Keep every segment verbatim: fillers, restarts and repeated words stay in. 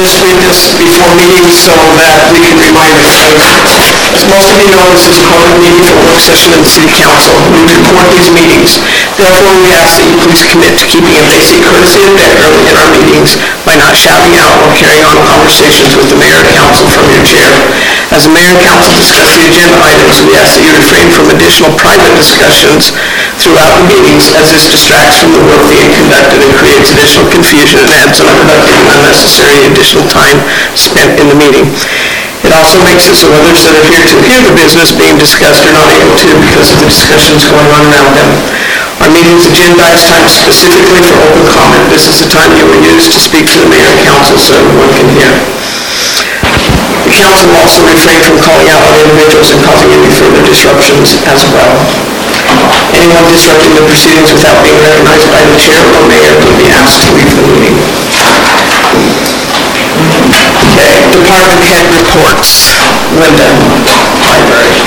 just read this before meetings so that we can remind everybody. As most of you know, this is a public meeting for work session of the City Council. We report these meetings. Therefore, we ask that you please commit to keeping a basic courtesy of decorum in our meetings by not shouting out or carrying on conversations with the mayor and council from your chair. As the mayor and council discuss the agenda items, we ask that you refrain from additional private discussions throughout the meetings, as this distracts from the work being conducted and creates additional confusion and adds unproductive and unnecessary additional time spent in the meeting. It also makes it so others that are here to hear the business being discussed are not able to because of the discussions going on around them. Our meetings agendize time specifically for open comment. This is the time you will use to speak to the mayor and council so everyone can hear. The council will also refrain from calling out on individuals and causing any further disruptions as well. Anyone disrupting the proceedings without being recognized by the chair or mayor will be asked to leave the meeting. Okay, department head reports. Linda, library.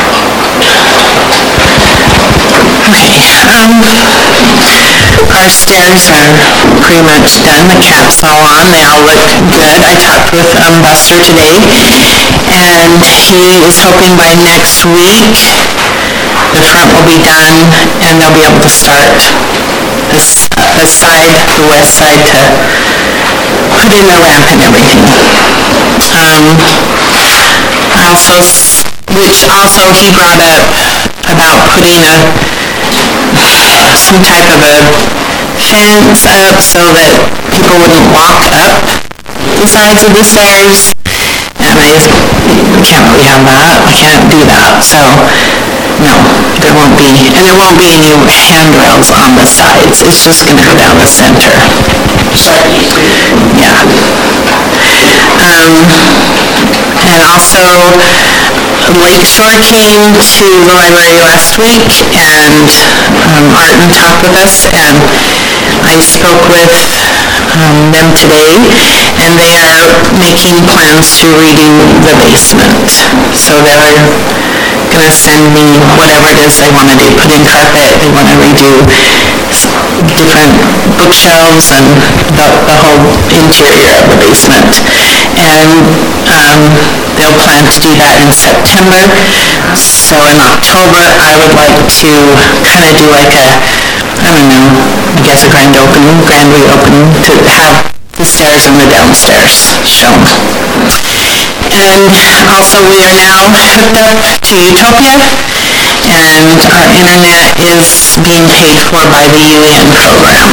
Okay, um, our stairs are pretty much done. The cap's all on. They all look good. I talked with um, Buster today, and he is hoping by next week the front will be done, and they'll be able to start this, the side, the west side, to put in the ramp and everything. Um, also, which also he brought up about putting a some type of a fence up so that people wouldn't walk up the sides of the stairs. And I just, we can't really have that. We can't do that. So, no, there won't be, and there won't be any handrails on the sides. It's just going to go down the center. Yeah. Um, and also, Lakeshore came to the library last week, and um, Arden talked with us, and I spoke with um, them today, and they are making plans to redo the basement. So they're going to send me whatever it is they want to do. Put in carpet, they want to redo different bookshelves and the, the whole interior of the basement. And um, they'll plan to do that in September. So in October, I would like to kind of do like a, I don't know, I guess a grand opening, grand reopening, to have the stairs and the downstairs shown. And also we are now hooked up to Utopia, and our internet is being paid for by the U N program.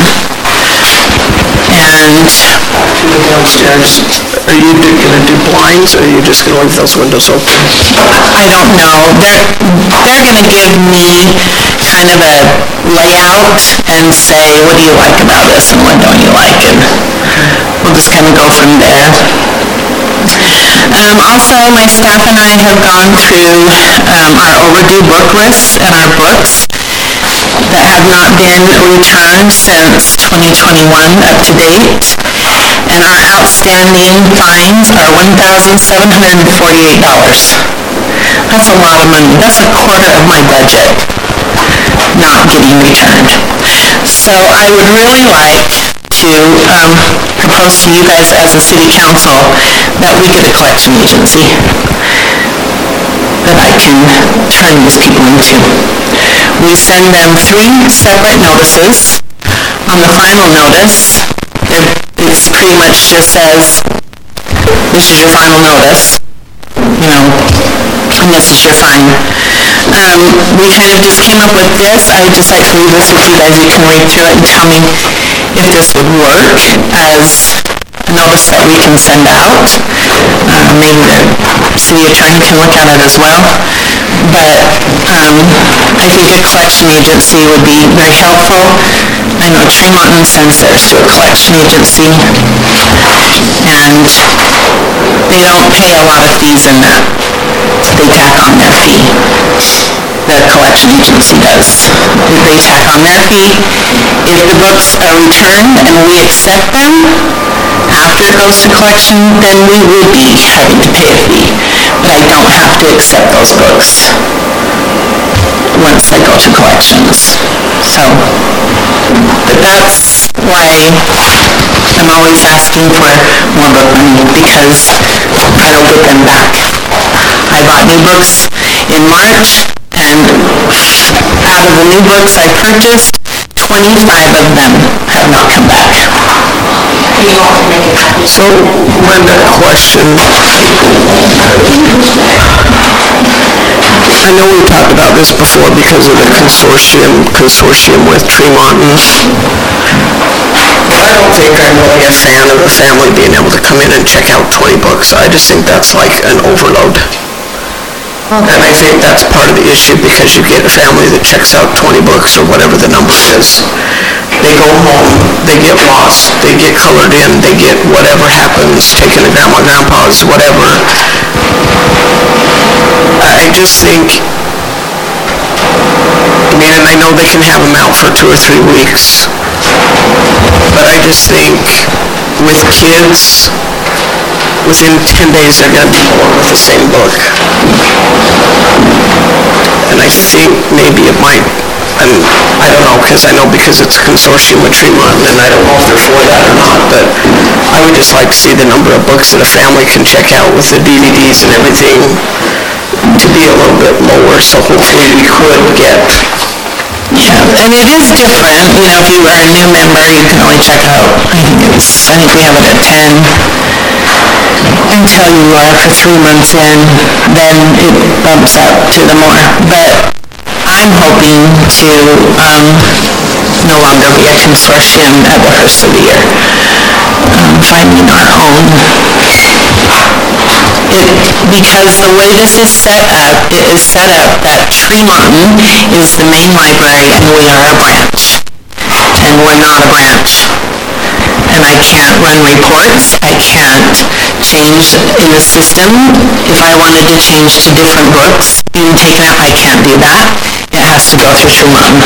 And to the downstairs, are you going to do blinds, or are you just going to leave those windows open? I don't know. They're, they're going to give me kind of a layout and say, what do you like about this and what don't you like? And we'll just kind of go from there. Um, also, my staff and I have gone through um, our overdue book lists and our books that have not been returned since twenty twenty-one up to date. And our outstanding fines are one thousand seven hundred forty-eight dollars. That's a lot of money. That's a quarter of my budget not getting returned. So I would really like to um, propose to you guys as a city council that we get a collection agency that I can turn these people into. We send them three separate notices. On the final notice, it pretty much just says, this is your final notice, you know, and this is your fine. Um, we kind of just came up with this. I would just like to leave this with you guys. You can read through it and tell me if this would work as a notice that we can send out. Uh, maybe the city attorney can look at it as well. But um, I think a collection agency would be very helpful. I know Tremont sends theirs to a collection agency, and they don't pay a lot of fees in that. They tack on their fee. The collection agency does. They tack on their fee. If the books are returned and we accept them after it goes to collection, then we would be having to pay a fee. But I don't have to accept those books once they go to collections. So, but that's why I'm always asking for more book money, because I don't get them back. I bought new books in March, and out of the new books I purchased, twenty-five of them have not come back. So, Linda, question. I know we talked about this before because of the consortium, consortium with Tremont. But I don't think I'm really a fan of a family being able to come in and check out twenty books. I just think that's like an overload. And I think that's part of the issue, because you get a family that checks out twenty books or whatever the number is. They go home, they get lost, they get colored in, they get whatever happens, taken to grandma, grandpa's, whatever. I just think, I mean, and I know they can have them out for two or three weeks, but I just think with kids, within ten days they're going to be bored with the same book. And I think maybe it might, and I don't know, because I know because it's a consortium with Tremont, and I don't know if they're for that or not, but I would just like to see the number of books that a family can check out with the D V Ds and everything to be a little bit lower, so hopefully we could get... Yeah, and it is different. You know, if you are a new member, you can only check out, I think it's, I think we have it at ten. Until you are for three months in, then it bumps up to the more. But I'm hoping to um, no longer be a consortium at the first of the year. Um, finding our own. It, because the way this is set up, it is set up that Tremont is the main library and we are a branch. And we're not a branch. And I can't run reports, I can't change in the system. If I wanted to change to different books being taken out, I can't do that. It has to go through Tremont.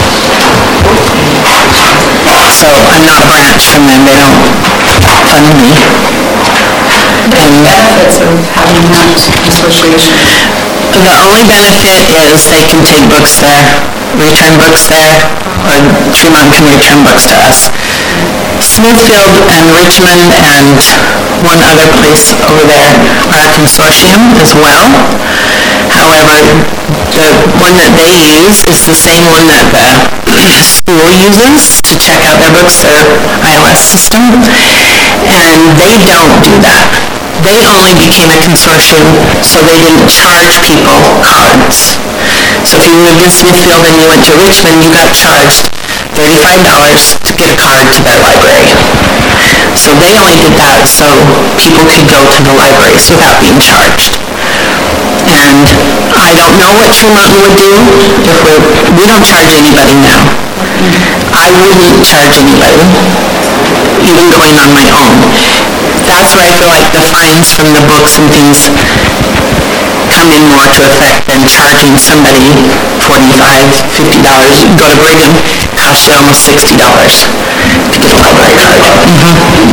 So I'm not a branch from them, they don't fund me. And benefits of having that association? The only benefit is they can take books there, return books there, or Tremont can return books to us. Smithfield and Richmond and one other place over there are a consortium as well. However, the one that they use is the same one that the school uses to check out their books, their I O S system, and they don't do that. They only became a consortium so they didn't charge people cards. So if you lived in Smithfield and you went to Richmond, you got charged thirty-five dollars to get a card to their library. So they only did that so people could go to the libraries without being charged. And I don't know what Tremont would do if we're, we don't charge anybody now. I wouldn't charge anybody, even going on my own. That's where I feel like the fines from the books and things come in more to effect than charging somebody forty-five dollars, fifty dollars. You go to Brigham, it costs you almost sixty dollars to get a library card. Mm-hmm.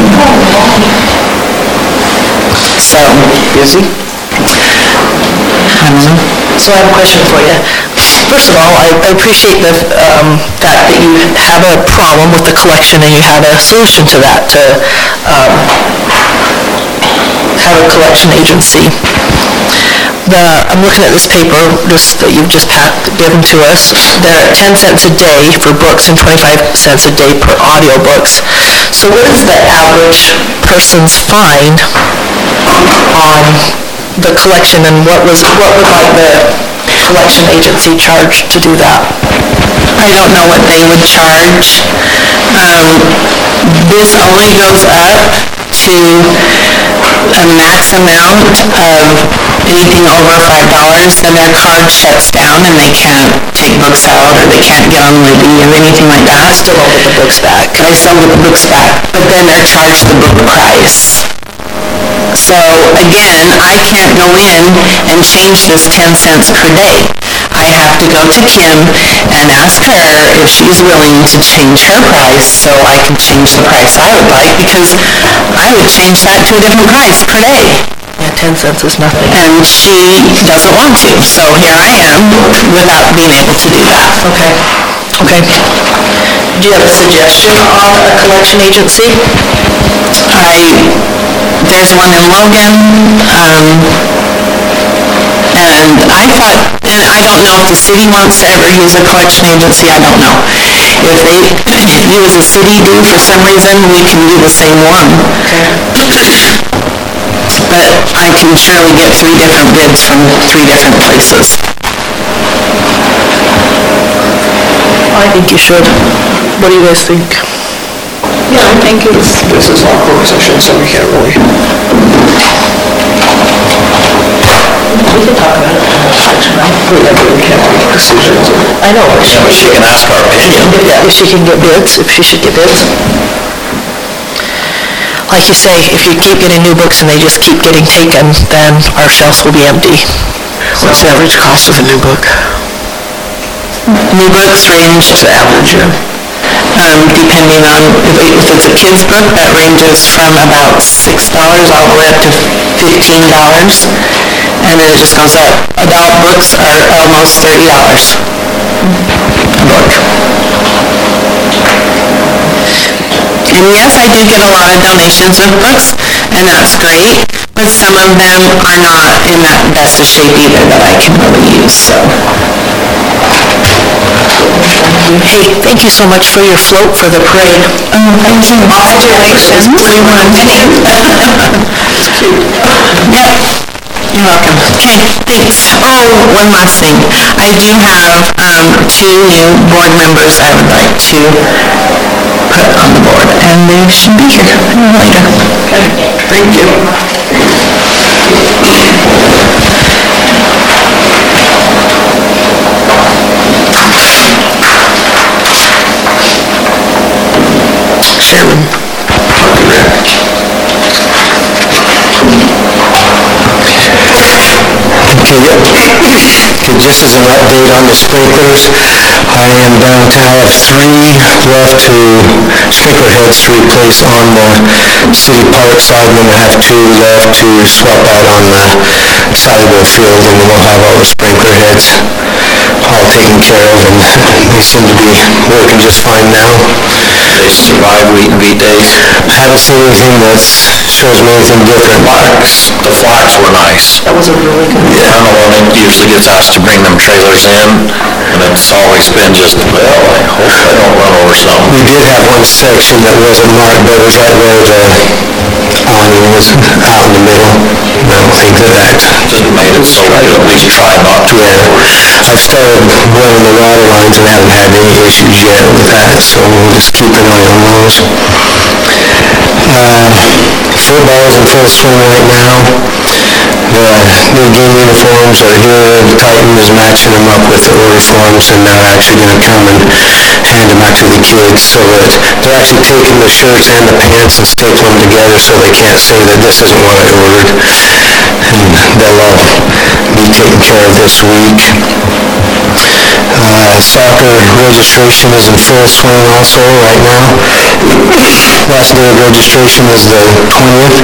So, Busy? I don't know. So I have a question for you. First of all, I I appreciate the um, fact that you have a problem with the collection and you have a solution to that, to um, have a collection agency. The, I'm looking at this paper just that you've just packed, given to us. They're at ten cents a day for books and twenty-five cents a day per audiobooks. So what is the average person's fine on the collection, and what was what would like the collection agency charge to do that? I don't know what they would charge. Um, this only goes up to a max amount of anything over five dollars, then their card shuts down and they can't take books out or they can't get on Libby or anything like that. I still don't get the books back. I still get the books back, but then they're charged the book price. So again, I can't go in and change this ten cents per day. I have to go to Kim and ask her if she's willing to change her price so I can change the price I would like, because I would change that to a different price per day. Yeah, ten cents is nothing. And she doesn't want to, so here I am without being able to do that. Okay, okay. Do you have a suggestion on a collection agency? I, there's one in Logan, um, and I thought, and I don't know if the city wants to ever use a collection agency, I don't know. If they, you as a city do for some reason, we can do the same one. But I can surely get three different bids from three different places. I think you should. What do you guys think? Yeah, I think it's... This is all closed session, so we can't really... We can talk about it. We really can't make decisions. I know. Yeah, but she can ask our opinion. Yeah, if she can get bids, if she should get bids. Like you say, if you keep getting new books and they just keep getting taken, then our shelves will be empty. What's the average cost of a new book? New books range, What's the average, yeah? um, depending on, if if it's a kid's book, that ranges from about six dollars all the way up to fifteen dollars. And then it just goes up. Adult books are almost thirty dollars a book. And yes, I do get a lot of donations of books, and that's great, but some of them are not in that best of shape either that I can really use, so. Hey, thank you so much for your float for the parade. Oh, thank you. Congratulations. Do we want to take? Yep. You're welcome. Okay, thanks. Oh, one last thing. I do have um, two new board members I would like to put on the board, and they should be here later. Thank you. Chairman, Park and Rec. Okay, yep. Okay, just as an update on the sprinklers, I am down to, I have three left to, sprinkler heads to replace on the city park side, and then I have two left to swap out on the Saddleville field, and then we'll have all the sprinkler heads all taken care of, and they seem to be working just fine now. They survive wheat and beat days. I haven't seen anything that shows me anything different. Flax, the flax were nice. That was a really good one. Yeah, Melanie usually gets asked to bring them trailers in, and it's always been just, well, I hope I don't run over something. We did have one section that wasn't marked, but it was right where the awning was out in the middle. I don't think that that... Just made it so we could at least try not to. Yeah, I've started running the water lines and haven't had any issues yet with that, so we'll just keep an eye on those. Uh, football is in full swing right now. The new game uniforms are here. Titan is matching them up with the order forms, and they're actually going to come and hand them out to the kids, so that they're actually taking the shirts and the pants and stapling them together so they can't say that this isn't what I ordered. And they'll all be taken care of this week. Uh, soccer registration is in full swing also right now. Last day of registration is the twentieth.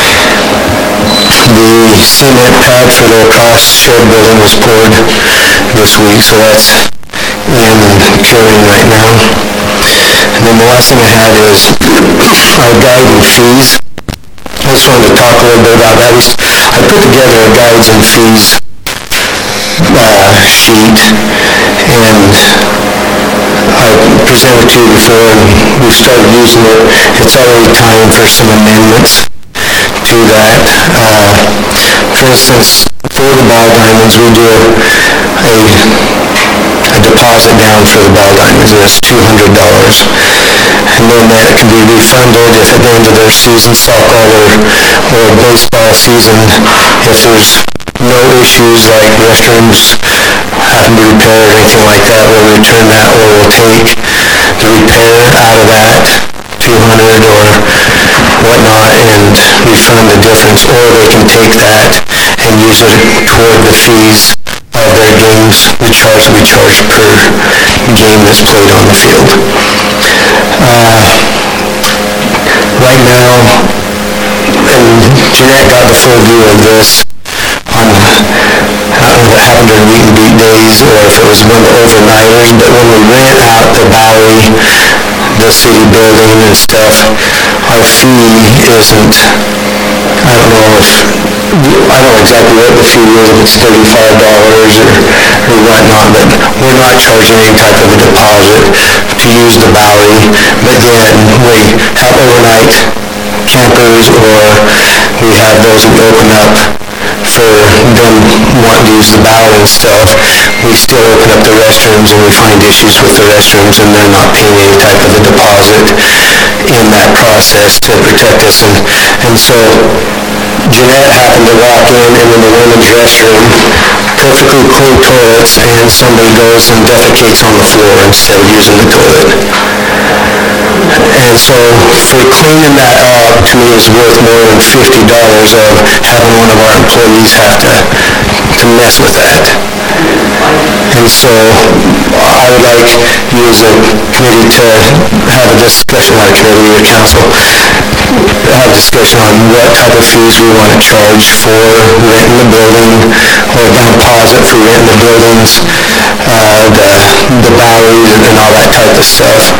The cement pad for the lacrosse shed building was poured this week, so that's in and curing right now. And then the last thing I had is our guide and fees. I just wanted to talk a little bit about that. We, I put together a guides and fees uh, sheet, and I presented to you before, and we've started using it. It's already time for some amendments to that. Uh, for instance, for the ball diamonds, we do a, a, a deposit down for the ball diamonds, and it's two hundred dollars. And then that can be refunded if at the end of their season, softball or, or baseball season, if there's no issues like restrooms having to repair or anything like that, we'll return that, or we'll take the repair out of that two hundred or whatnot and refund the difference, or they can take that and use it toward the fees of their games, the charge that we charge per game that's played on the field. Uh, right now, and Jeanette got the full view of this on, uh, if it happened during meet and beat days or if it was one of the overnighters, but when we rent out the Bowery, the city building and stuff, our fee isn't, I don't know if, I don't know exactly what the fee is, if it's thirty-five dollars or, or whatnot, but we're not charging any type of a deposit to use the Bowery, but then we have overnight campers, or we have those we open up for them wanting to use the Bowery and stuff. We still open up the restrooms and we find issues with the restrooms and they're not paying any type of a deposit in that process to protect us. And, and so Jeanette happened to walk in and in the women's restroom, perfectly clean toilets, and somebody goes and defecates on the floor instead of using the toilet. And so for cleaning that up, to me, is worth more than fifty dollars of having one of our employees have to, to mess with that. And so I would like you as a committee to have a discussion, not a committee, your council, have a discussion on what type of fees we want to charge for renting the building, or the deposit for renting the buildings, uh, the, the Bowery and all that type of stuff.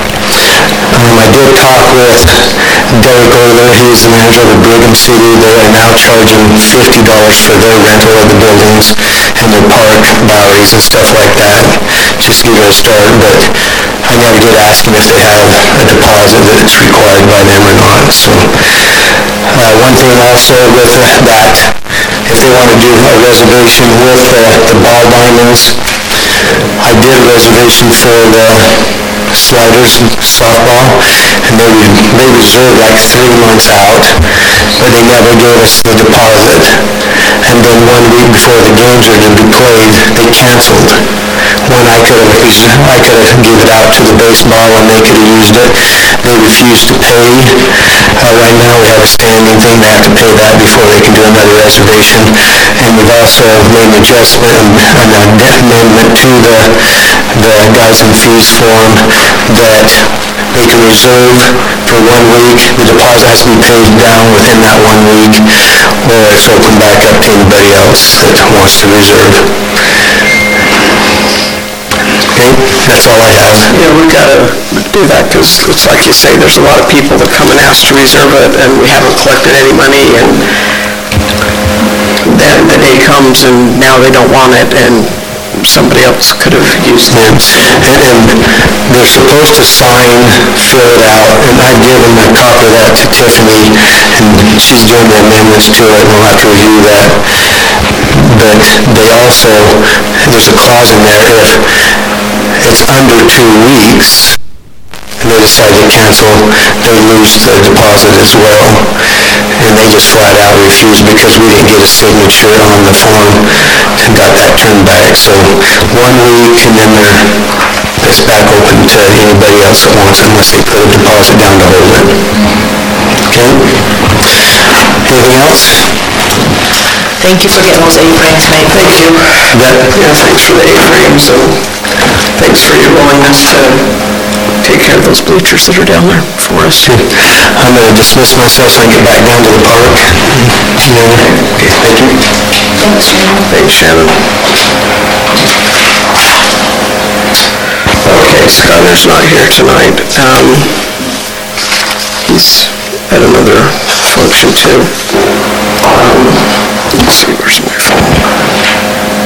Um, I did talk with Derek Euler, he's the manager of the Brigham City. They are now charging fifty dollars for their rental of the buildings and their park Boweries and stuff like that, just to give it a start. But I never did ask them if they have a deposit that's required by them or not. So uh, one thing also with that, if they want to do a reservation with uh, the ball diamonds, I did a reservation for the Sliders softball, and they, they reserved like three months out, but they never gave us the deposit. And then one week before the games were to be played, they canceled. When I could have, I could have given it out to the baseball and they could have used it. They refused to pay. Uh, right now we have a standing thing, they have to pay that before they can do another reservation. And we've also made an adjustment and an amendment to the, the guys in fees form that they can reserve for one week. The deposit has to be paid down within that one week, or it's open back up to anybody else that wants to reserve. Okay, that's all I have. Yeah, we've got to do that, because it's like you say, there's a lot of people that come and ask to reserve it, and we haven't collected any money, and then the day comes and now they don't want it, and somebody else could have used it. And, and they're supposed to sign, fill it out, and I've given a copy of that to Tiffany, and she's doing the amendments to it, and we'll have to review that. But they also, there's a clause in there, if it's under two weeks, and they decide to cancel, they lose the deposit as well. And they just flat out refused because we didn't get a signature on the form and got that turned back. So one week, and then they're, it's back open to anybody else that wants it unless they put a deposit down to hold it. Okay? Anything else? Thank you for getting those A-frames made. Thank you. That, Yeah, thanks for the A-frames, and thanks for your willingness to take care of those bleachers that are down there for us. I'm going to dismiss myself so I can get back down to the park. Okay, thank you. Thanks, Shannon. Thanks, Shannon. Okay, Skylar's not here tonight. Um, he's at another function too. Um, let's see, where's my phone?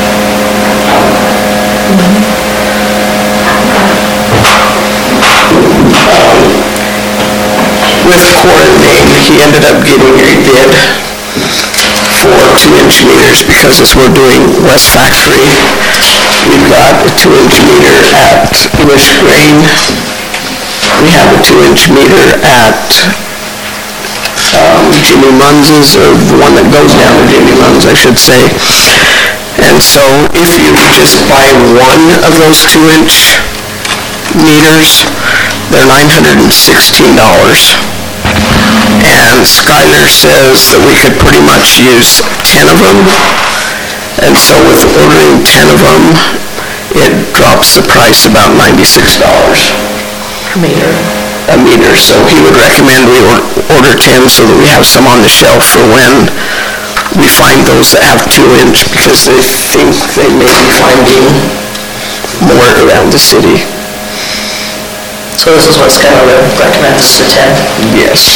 With Quarantine, he ended up getting a bid for two-inch meters, because as we're doing West Factory, we've got a two-inch meter at Wish Grain. We have a two-inch meter at um, Jimmy Munz's, or the one that goes down to Jimmy Munz, I should say. And so if you just buy one of those two-inch meters, they're nine hundred sixteen dollars. And Skylar says that we could pretty much use ten of them. And so with ordering ten of them, it drops the price about ninety-six dollars Per meter. a meter. So he would recommend we or- order ten so that we have some on the shelf for when we find those that have two inch because they think they may be finding more around the city. So this is what Skylar recommends, the ten? Yes.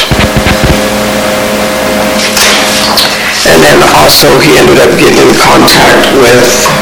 And then also he ended up getting in contact with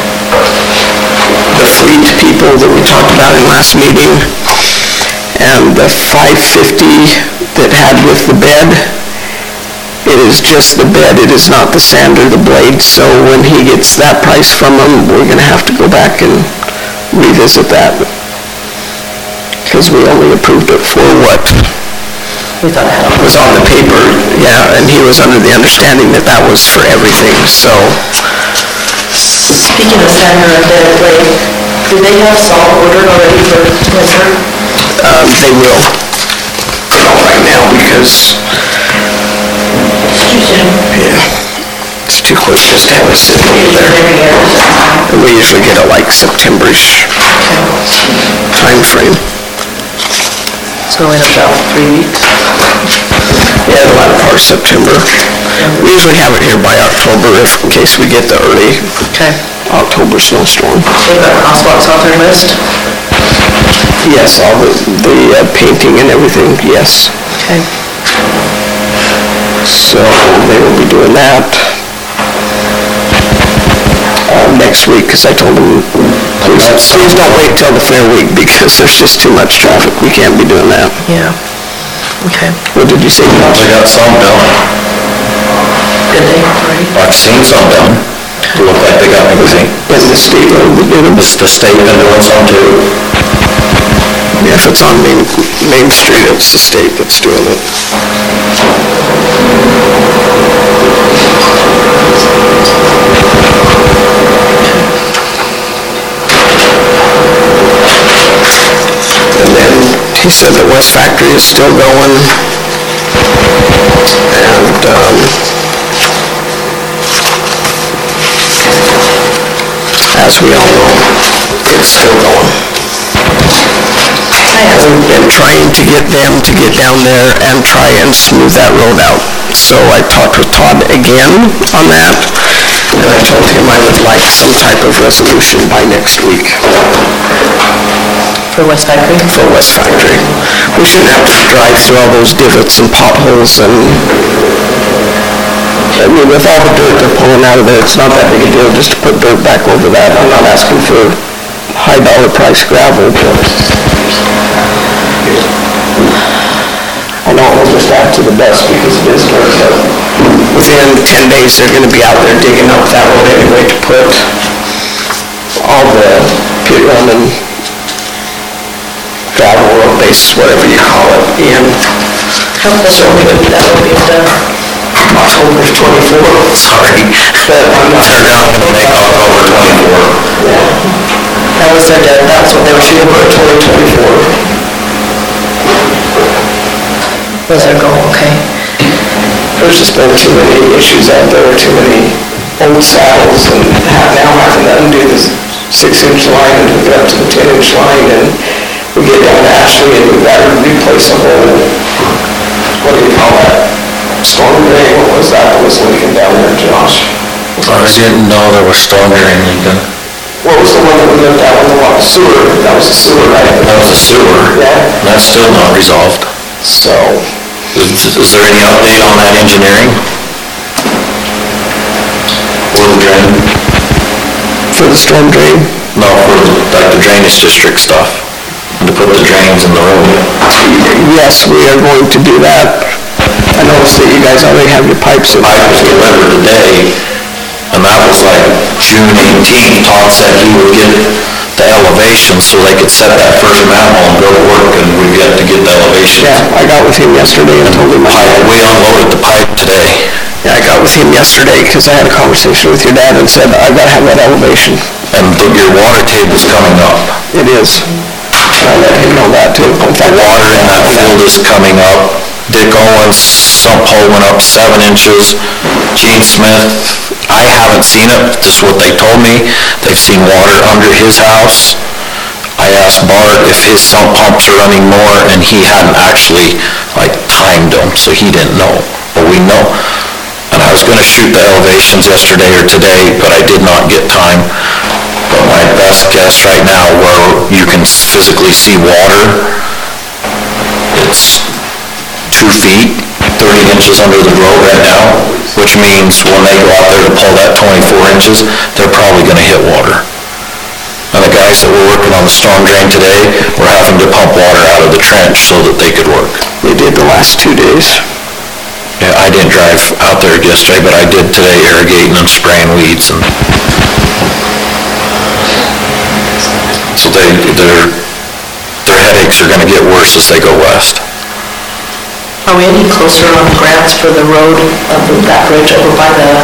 the fleet people that we talked about in last meeting. And the five fifty that had with the bed, it is just the bed, it is not the sand or the blade. So when he gets that price from them, we're gonna have to go back and revisit that. Because we only approved it for what We thought it had was on the paper, yeah, and he was under the understanding that that was for everything, so. Speaking of Sanger and Dead Blade, do they have salt ordered already for winter? Um, they will. But not right now because, It's too soon. yeah, it's too close just to have it sitting over there. Every year. And we usually get it like September-ish timeframe. So in about three weeks. Yeah, the latter part of September. We usually have it here by October if, in case we get the early Okay. October snowstorm. They've got crosswalks off their list? Yes, all the, the uh, painting and everything, yes. Okay. So they will be doing that uh, next week, because I told them, please, please don't wait till the fair week, because there's just too much traffic. We can't be doing that. Yeah. Okay. What did you say, Josh? They got some done. Did they already? I've seen some done. They look like they got everything. In the state road, we did them. Is the state been doing some too? Yeah, if it's on Main, Main Street, it's the state that's doing it. And then he said the West Factory is still going. And, um, as we all know, it's still going. I've been trying to get them to get down there and try and smooth that road out. So I talked with Todd again on that, and I told him I would like some type of resolution by next week For West Factory? for West Factory. We shouldn't have to drive through all those divots and potholes and, I mean, with all the dirt they're pulling out of there, it's not that big a deal just to put dirt back over that. I'm not asking for high dollar price gravel, but I know it will just add to the dust because it is dirt, but within ten days, they're gonna be out there digging up that road anyway to put all the pit run and gravel road base, whatever you call it, in. How close are we to that will be done? October twenty-fourth, sorry. But I'm not They're not gonna make October twenty-fourth. That was their dead, that's what they were shooting for, twenty twenty-four. was their goal, okay. There's just been too many issues out there, too many old saddles, and ha- now having to undo the six-inch line and hook it up to the ten-inch line, and we get down to Ashley and we've got to replace a whole, what do you call that? Storm drain, what was that that was leaking down there, Josh? I didn't know there was storm drain leaking. What was the one that we looked at on the wa- sewer? That was the sewer, right? That was a sewer. Yeah. That's still not resolved. So, Is, is there any update on that engineering? For the drain? for the storm drain, No, for like the drainage district stuff. To put the drains in the road. yes, we are going to do that. I noticed that you guys already have your pipes in. Pipe was delivered today, and that was like June eighteenth. Todd said he would get the elevation so they could set that first manhole and go to work, and we'd get to get the elevation. Yeah, I got with him yesterday and told him, Pipe, I- we unloaded the pipe today. yeah, I got with him yesterday because I had a conversation with your dad and said, I gotta have that elevation. And the- your water table's coming up. It is. And I let him know that too. In The fact, water in that field is coming up. Dick Owens' sump hole went up seven inches. Gene Smith, I haven't seen it, just what they told me. They've seen water under his house. I asked Bart if his sump pumps are running more, and he hadn't actually, like, timed them, so he didn't know. But we know. And I was gonna shoot the elevations yesterday or today, but I did not get time. But my best guess right now, where you can physically see water, it's two feet, thirty inches under the road right now, which means when they go out there to pull that twenty-four inches, they're probably gonna hit water. And the guys that were working on the storm drain today were having to pump water out of the trench so that they could work. They did the last two days. Yeah, I didn't drive out there yesterday, but I did today irrigating and spraying weeds, and so they, their, their headaches are gonna get worse as they go west. Are we any closer on grants for the road of that bridge over by the,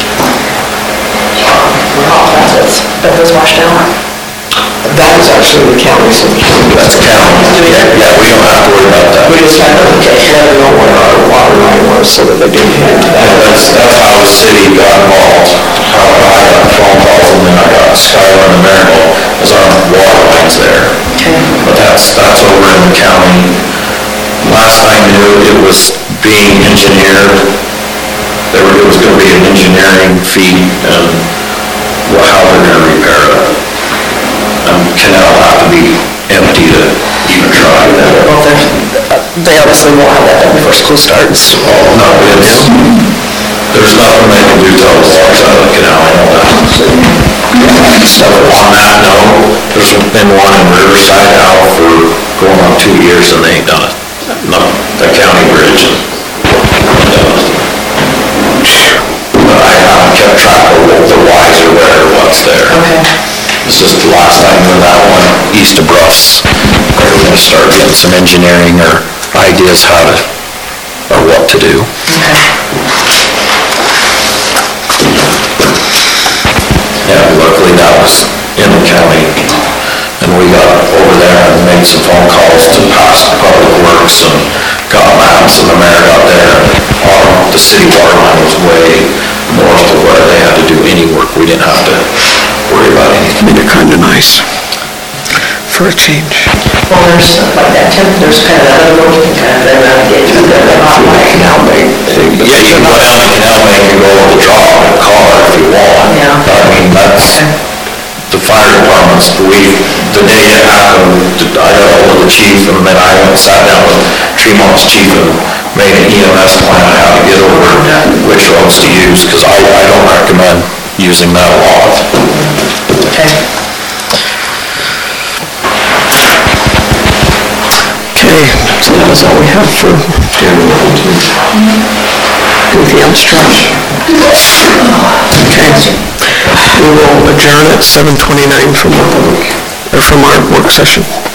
oh, that's, that was washed out? That is actually the county's. That's county. Yeah, we don't have to worry about that. We just had to let them know where our water line was so that they didn't hit into that. And that's, that's how the city got involved, how I got phone calls, and then I got Skylar and Maryville, is our water lines there. But that's, that's over in the county. Last I knew, it was being engineered, there were, it was gonna be an engineering fee, and how they're gonna repair it. Um, canal will have to be empty to even try that. Well, they obviously won't have that done before school starts. Oh, no, it's, there's nothing they can do till the water's out of the canal, I know that. So on that note, there's been one in Riverside now for going on two years and they ain't done it. No, the county bridge. But I haven't kept track of the whys or where or what's there. Okay. It's just the last time when that one east of Bruffs, we're gonna start getting some engineering or ideas how to, or what to do. Yeah, luckily that was in the county, and we got over there and made some phone calls to past Public Works and got maps, and the mayor got there, and the city water line was way north of where they had to do any work. We didn't have to worry about anything. Made it kind of nice for a change. Well, there's like that, temp- there's kind of that other road you can kind of then navigate through there, but not like Canal Bank. Yeah, you can go down the canal bank and go over the drop in a car if you want. Yeah. I mean, that's, the fire departments, we, the day it happened, I got hold of the chief, and then I went and sat down with Tremont's chief and made an E M S plan on how to get over which roads to use, because I, I don't recommend using that a lot. Okay. Okay, so that is all we have for January nineteenth. Anything else, Josh? Okay. We will adjourn at seven twenty-nine from our public, or from our work session.